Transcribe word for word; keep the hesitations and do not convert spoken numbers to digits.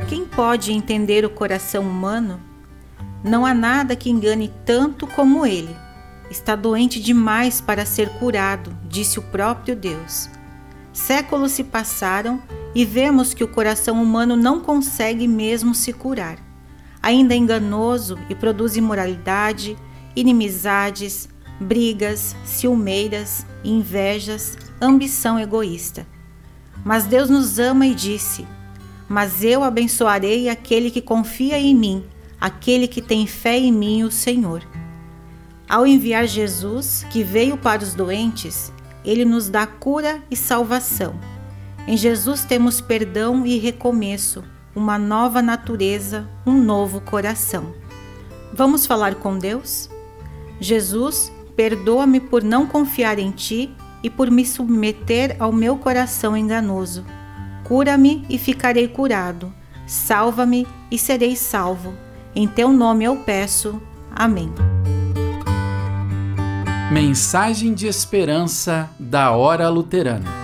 quem pode entender o coração humano? Não há nada que engane tanto como ele. Está doente demais para ser curado, disse o próprio Deus. Séculos se passaram e vemos que o coração humano não consegue mesmo se curar. Ainda é enganoso e produz imoralidade, inimizades, brigas, ciumeiras, invejas, ambição egoísta. Mas Deus nos ama e disse: mas eu abençoarei aquele que confia em mim, aquele que tem fé em mim, o Senhor. Ao enviar Jesus, que veio para os doentes, ele nos dá cura e salvação. Em Jesus temos perdão e recomeço, uma nova natureza, um novo coração. Vamos falar com Deus? Jesus, perdoa-me por não confiar em Ti e por me submeter ao meu coração enganoso. Cura-me e ficarei curado. Salva-me e serei salvo. Em Teu nome eu peço. Amém. Mensagem de esperança da Hora Luterana.